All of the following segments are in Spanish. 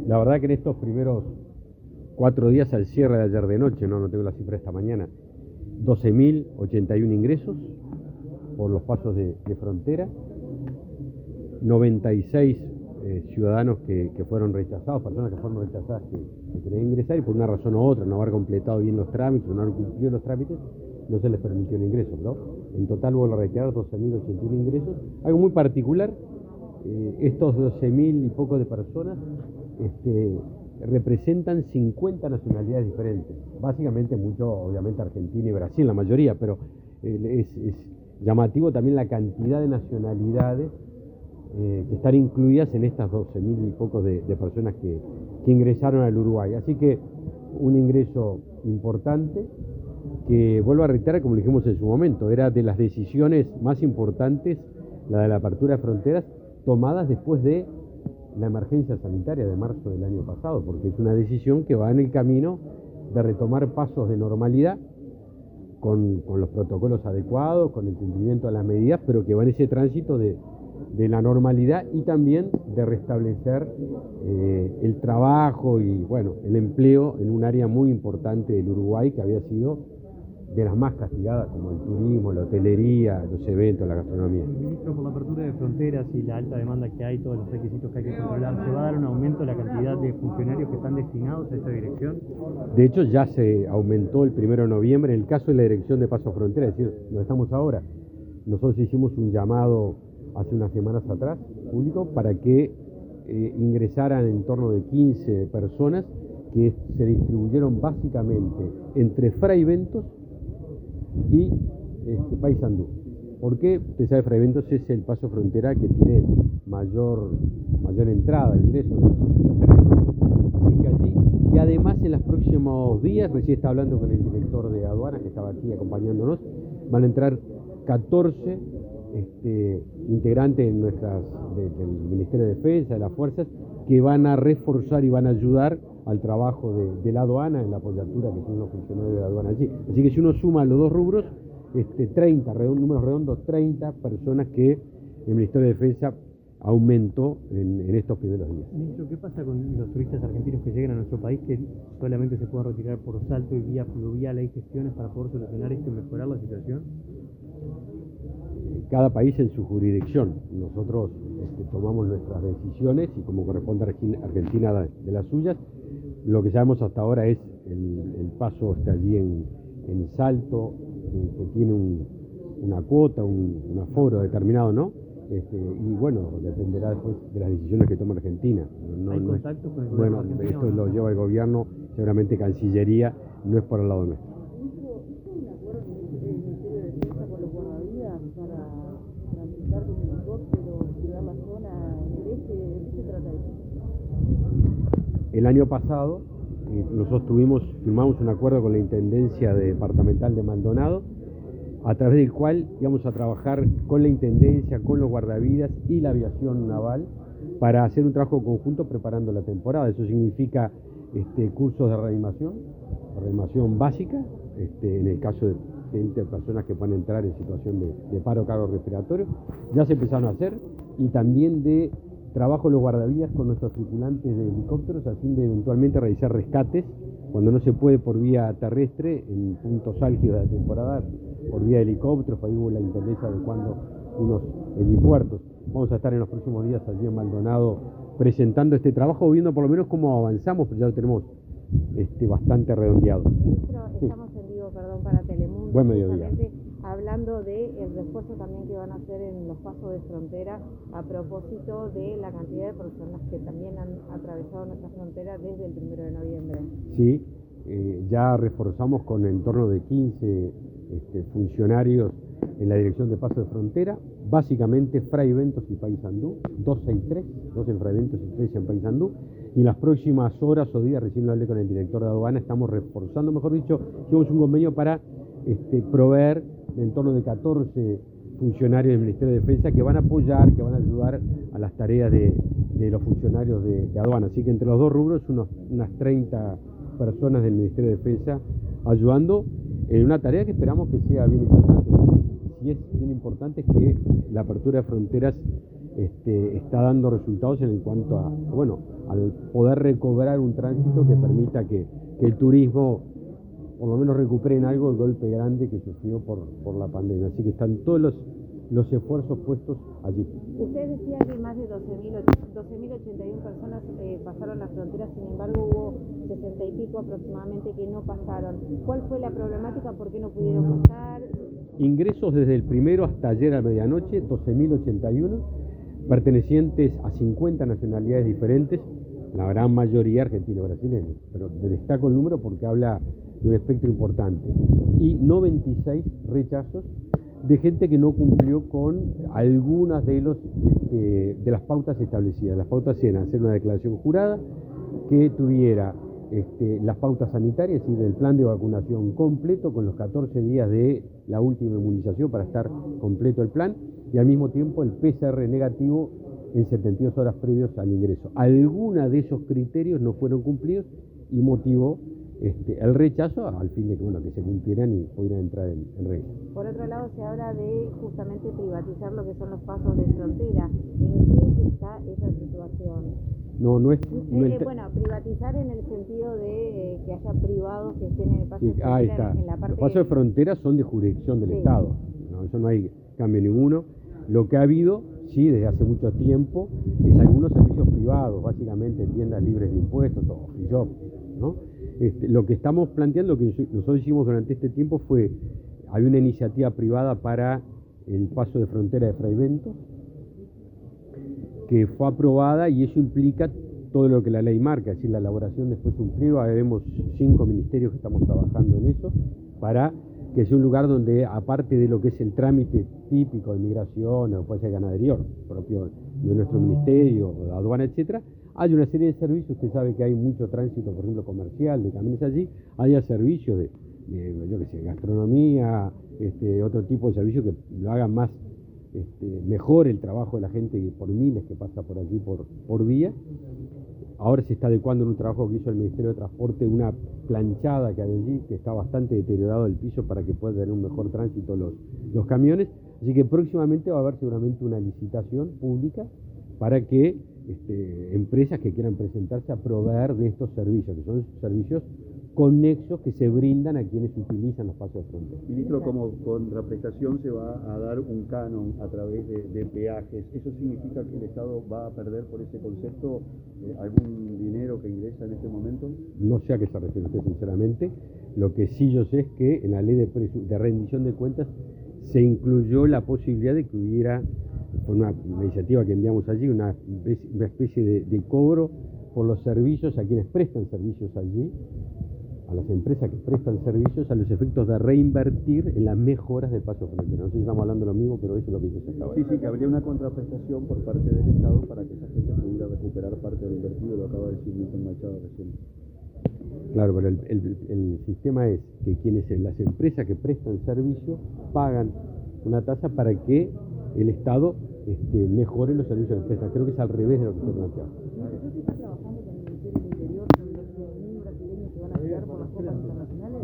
La verdad que en estos primeros 4 días al cierre de ayer de noche, no tengo la cifra esta mañana, 12.081 ingresos por los pasos de frontera, 96 ciudadanos que fueron rechazados, personas que fueron rechazadas que querían ingresar y por una razón u otra, no haber completado bien los trámites, no haber cumplido los trámites, no se les permitió el ingreso, ¿no? En total vuelvo a reiterar 12.081 ingresos. Algo muy particular, estos 12.000 y poco de personas representan 50 nacionalidades diferentes, básicamente mucho, obviamente Argentina y Brasil, la mayoría, pero es llamativo también la cantidad de nacionalidades que están incluidas en estas 12.000 y poco de personas que ingresaron al Uruguay. Así que un ingreso importante que, vuelvo a reiterar, como dijimos en su momento, era de las decisiones más importantes, la de la apertura de fronteras, tomadas después de la emergencia sanitaria de marzo del año pasado, porque es una decisión que va en el camino de retomar pasos de normalidad con los protocolos adecuados, con el cumplimiento de las medidas, pero que va en ese tránsito de la normalidad y también de restablecer el trabajo y, bueno, el empleo en un área muy importante del Uruguay que había sido de las más castigadas, como el turismo, la hotelería, los eventos, la gastronomía. Ministro, por la apertura de fronteras y la alta demanda que hay, todos los requisitos que hay que controlar, ¿se va a dar un aumento en la cantidad de funcionarios que están destinados a esta dirección? De hecho, ya se aumentó el 1 de noviembre en el caso de la Dirección de Paso Frontera, es decir, donde estamos ahora. Nosotros hicimos un llamado hace unas semanas atrás, público, para que ingresaran en torno de 15 personas que se distribuyeron básicamente entre Fray Bentos y Paysandú. ¿Por qué? Usted sabe, Fray Bentos es el paso frontera que tiene mayor entrada, ingresos de las arenas. Así que allí, y además en los próximos días, recién estaba hablando con el director de aduanas que estaba aquí acompañándonos, van a entrar 14 integrantes del Ministerio de Defensa, de las fuerzas, que van a reforzar y van a ayudar al trabajo de la aduana, en la apoyatura que tienen los funcionarios de la aduana allí. Así que si uno suma los dos rubros, 30, números redondos, 30 personas que el Ministerio de Defensa aumentó en estos primeros días. Ministro, ¿qué pasa con los turistas argentinos que llegan a nuestro país que solamente se pueden retirar por salto y vía fluvial? ¿Hay gestiones para poder solucionar esto y mejorar la situación? Cada país en su jurisdicción. Nosotros tomamos nuestras decisiones y como corresponde a Argentina de las suyas. Lo que sabemos hasta ahora es el paso está allí en Salto, que tiene una cuota, un aforo determinado, ¿no? Y bueno, dependerá después de las decisiones que toma Argentina. ¿Hay contacto con el gobierno argentino? Esto lo lleva el gobierno, seguramente Cancillería, no es por el lado nuestro. ¿Hizo un acuerdo el Ministerio de Defensa con los guardavidas para transitar con helicóptero, cuidar la zona? ¿De qué se trata eso? El año pasado nosotros firmamos un acuerdo con la Intendencia Departamental de Maldonado, a través del cual íbamos a trabajar con la Intendencia, con los guardavidas y la aviación naval para hacer un trabajo conjunto preparando la temporada. Eso significa cursos de reanimación básica, en el caso de personas que puedan entrar en situación de paro cardiorrespiratorio, ya se empezaron a hacer, y también de trabajo los guardavidas con nuestros tripulantes de helicópteros a fin de eventualmente realizar rescates cuando no se puede por vía terrestre en puntos álgidos de la temporada, por vía de helicópteros. Ahí hubo la intendencia adecuando unos helipuertos. Vamos a estar en los próximos días allí en Maldonado presentando este trabajo, viendo por lo menos cómo avanzamos, pero ya lo tenemos bastante redondeado. Ministro, estamos en vivo, para Telemundo. Buen mediodía. Hablando del refuerzo también que van a hacer en los pasos de frontera a propósito de la cantidad de personas que también han atravesado nuestra frontera desde el 1 de noviembre. Sí, ya reforzamos con en torno de 15 funcionarios en la Dirección de Paso de Frontera, básicamente Fray Bentos y Paysandú, 12 en Fray Bentos y 13 en Paysandú, y en las próximas horas o días, recién lo hablé con el director de aduana, estamos reforzando, mejor dicho, hicimos un convenio para proveer en torno de 14 funcionarios del Ministerio de Defensa que van a apoyar, que van a ayudar a las tareas de los funcionarios de aduana. Así que entre los dos rubros, unas 30 personas del Ministerio de Defensa ayudando en una tarea que esperamos que sea bien importante. Si es bien importante, es que la apertura de fronteras está dando resultados en cuanto a, bueno, al poder recobrar un tránsito que permita que el turismo por lo menos recupere en algo el golpe grande que sufrió por la pandemia. Así que están todos los esfuerzos puestos allí. Usted decía que más de 12.081 personas pasaron la frontera, sin embargo hubo 60 y pico aproximadamente que no pasaron. ¿Cuál fue la problemática? ¿Por qué no pudieron pasar? Ingresos desde el primero hasta ayer a medianoche, 12.081, pertenecientes a 50 nacionalidades diferentes, la gran mayoría argentino-brasileños, pero destaco el número porque habla de un espectro importante, y 96 rechazos de gente que no cumplió con algunas de las pautas establecidas. Las pautas eran hacer una declaración jurada, que tuviera las pautas sanitarias, es decir, del plan de vacunación completo con los 14 días de la última inmunización para estar completo el plan, y al mismo tiempo el PCR negativo en 72 horas previos al ingreso. Algunos de esos criterios no fueron cumplidos y motivó el rechazo al fin de que se cumplieran y pudieran entrar en regla. Por otro lado, se habla de justamente privatizar lo que son los pasos de frontera. ¿En qué está esa situación? No es... Bueno, privatizar en el sentido de que haya privados que estén en el paso de frontera. Ahí está. En la parte los pasos de frontera son de jurisdicción del Estado, ¿no? Eso no hay cambio ninguno. Lo que ha habido, sí, desde hace mucho tiempo, es algunos servicios privados, básicamente tiendas libres de impuestos o free shop, ¿no? Lo que estamos planteando, lo que nosotros hicimos durante este tiempo fue, había una iniciativa privada para el paso de frontera de Fraiventos, que fue aprobada, y eso implica todo lo que la ley marca, es decir, la elaboración después de un pliego. Vemos 5 ministerios que estamos trabajando en eso, para que sea un lugar donde, aparte de lo que es el trámite típico de migración, o puede ser ganadería, propio de nuestro ministerio, de aduana, etcétera, hay una serie de servicios. Usted sabe que hay mucho tránsito, por ejemplo, comercial, de camiones allí, haya servicios de gastronomía, otro tipo de servicios que lo hagan más, mejor el trabajo de la gente por miles que pasa por allí por día. Ahora se está adecuando en un trabajo que hizo el Ministerio de Transporte, una planchada que hay allí, que está bastante deteriorado el piso para que puedan tener un mejor tránsito los camiones. Así que próximamente va a haber seguramente una licitación pública para que empresas que quieran presentarse a proveer de estos servicios, que son servicios conexos que se brindan a quienes utilizan los pasos de frontera. Ministro, como contraprestación se va a dar un canon a través de peajes. ¿Eso significa que el Estado va a perder por ese concepto algún dinero que ingresa en este momento? No sé a qué se refiere usted, sinceramente. Lo que sí yo sé es que en la ley de rendición de cuentas se incluyó la posibilidad de que hubiera, por una iniciativa que enviamos allí, una especie de cobro por los servicios a quienes prestan servicios allí, a las empresas que prestan servicios, a los efectos de reinvertir en las mejoras del paso frontera. No sé si estamos hablando de lo mismo, pero eso es lo que se acaba de decir. Sí, que habría una contraprestación por parte del Estado para que esa gente pudiera recuperar parte del invertido, lo acaba de decir Milton Machado recién. Claro, pero el sistema es que las empresas que prestan servicio pagan una tasa para que el Estado mejore los servicios que prestan. Creo que es al revés de lo que se plantea. ¿Usted está trabajando con el Ministerio del Interior con los 100.000 brasileños que van a llegar por las copas internacionales?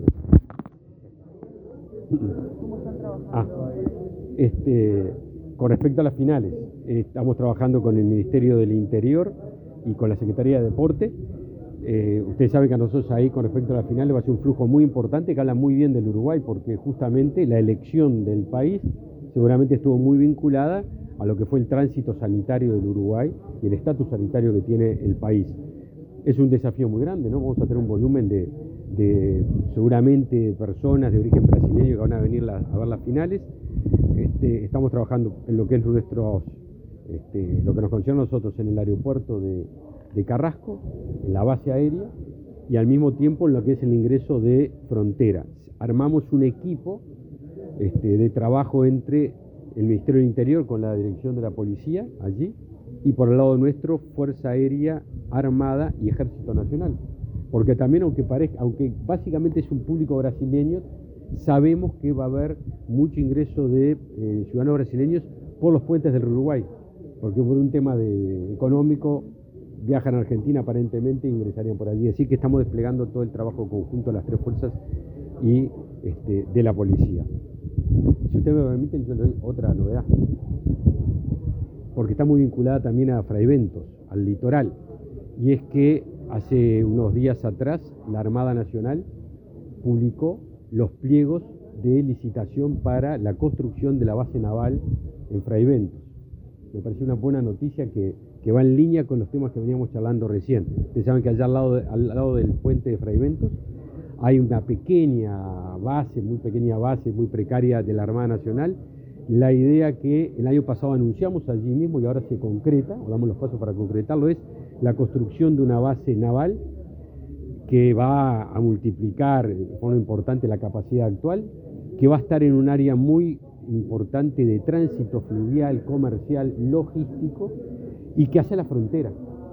¿Cómo están trabajando? Con respecto a las finales, estamos trabajando con el Ministerio del Interior y con la Secretaría de Deporte. Ustedes saben que a nosotros ahí, con respecto a las finales, va a ser un flujo muy importante, que habla muy bien del Uruguay, porque justamente la elección del país seguramente estuvo muy vinculada a lo que fue el tránsito sanitario del Uruguay y el estatus sanitario que tiene el país. Es un desafío muy grande, ¿no? Vamos a tener un volumen de seguramente personas de origen brasileño que van a venir a ver las finales. Estamos trabajando en lo que es lo que nos concierne a nosotros en el aeropuerto de Carrasco, en la base aérea, y al mismo tiempo en lo que es el ingreso de frontera. Armamos un equipo de trabajo entre el Ministerio del Interior con la dirección de la policía allí, y por el lado nuestro, Fuerza Aérea, Armada y Ejército Nacional. Porque también, aunque básicamente es un público brasileño, sabemos que va a haber mucho ingreso de ciudadanos brasileños por los puentes del Uruguay, porque por un tema económico viajan a Argentina aparentemente e ingresarían por allí. Así que estamos desplegando todo el trabajo conjunto de las tres fuerzas y de la policía. Si usted me permite, yo le doy otra novedad. porque está muy vinculada también a Fraiventos, al litoral. Y es que hace unos días atrás la Armada Nacional publicó los pliegos de licitación para la construcción de la base naval en Fraiventos. Me pareció una buena noticia que va en línea con los temas que veníamos charlando recién. Ustedes saben que allá al lado del puente de Fraiventos hay una pequeña base, muy precaria de la Armada Nacional. La idea que el año pasado anunciamos allí mismo y ahora se concreta, o damos los pasos para concretarlo, es la construcción de una base naval que va a multiplicar de forma importante la capacidad actual, que va a estar en un área muy importante de tránsito fluvial, comercial, logístico, y que hace la frontera,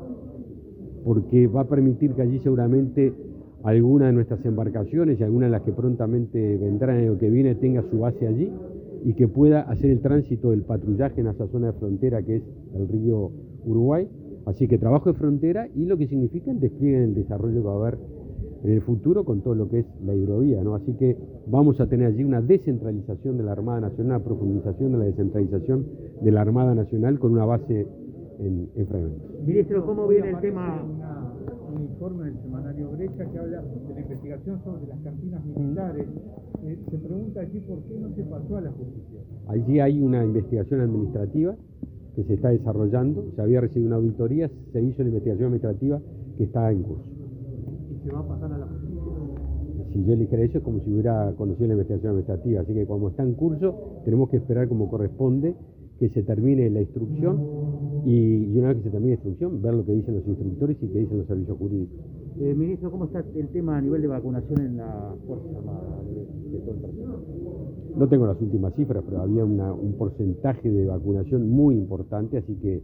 porque va a permitir que allí seguramente alguna de nuestras embarcaciones y algunas de las que prontamente vendrán en el que viene tenga su base allí y que pueda hacer el tránsito del patrullaje en esa zona de frontera que es el río Uruguay. Así que trabajo de frontera y lo que significa el despliegue en el desarrollo que va a haber en el futuro con todo lo que es la hidrovía, ¿no? Así que vamos a tener allí una descentralización de la Armada Nacional, una profundización de la descentralización de la Armada Nacional con una base en Fraiventos. Ministro, ¿cómo viene el tema? Un informe del semanario Brecha que habla de la investigación sobre las cantinas militares. Se pregunta aquí por qué no se pasó a la justicia. Allí hay una investigación administrativa que se está desarrollando, se había recibido una auditoría, se hizo la investigación administrativa que está en curso. ¿Y se va a pasar a la justicia? Si yo eligiera eso es como si hubiera conocido la investigación administrativa, así que como está en curso tenemos que esperar como corresponde que se termine la instrucción y una vez que se termine la instrucción ver lo que dicen los instructores y qué dicen los servicios jurídicos. Ministro, ¿cómo está el tema a nivel de vacunación en la Fuerza Armada de todo el personal? No tengo las últimas cifras, pero había un porcentaje de vacunación muy importante, así que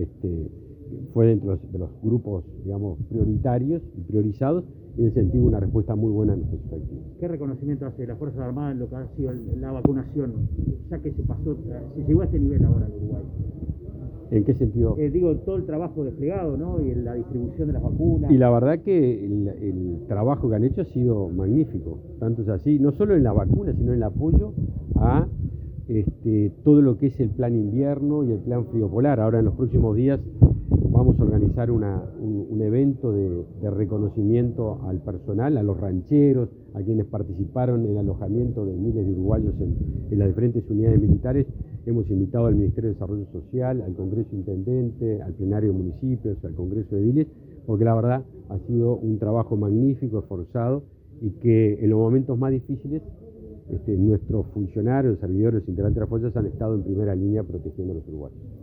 fue dentro de los grupos, digamos, prioritarios y priorizados, y en ese sentido una respuesta muy buena a nuestros efectivos. ¿Qué reconocimiento hace la Fuerza Armada en lo que ha sido la vacunación, ya que se llegó a este nivel ahora en Uruguay? ¿En qué sentido? Digo, todo el trabajo desplegado, ¿no? Y la distribución de las vacunas. Y la verdad que el trabajo que han hecho ha sido magnífico, tanto es así, no solo en la vacuna, sino en el apoyo a todo lo que es el plan invierno y el plan frío polar. Ahora en los próximos días vamos a organizar un evento de reconocimiento al personal, a los rancheros, a quienes participaron en el alojamiento de miles de uruguayos en las diferentes unidades militares. Hemos invitado al Ministerio de Desarrollo Social, al Congreso Intendente, al Plenario de Municipios, al Congreso de Ediles, porque la verdad ha sido un trabajo magnífico, esforzado, y que en los momentos más difíciles nuestros funcionarios, servidores, integrantes de las fuerzas han estado en primera línea protegiendo a los uruguayos.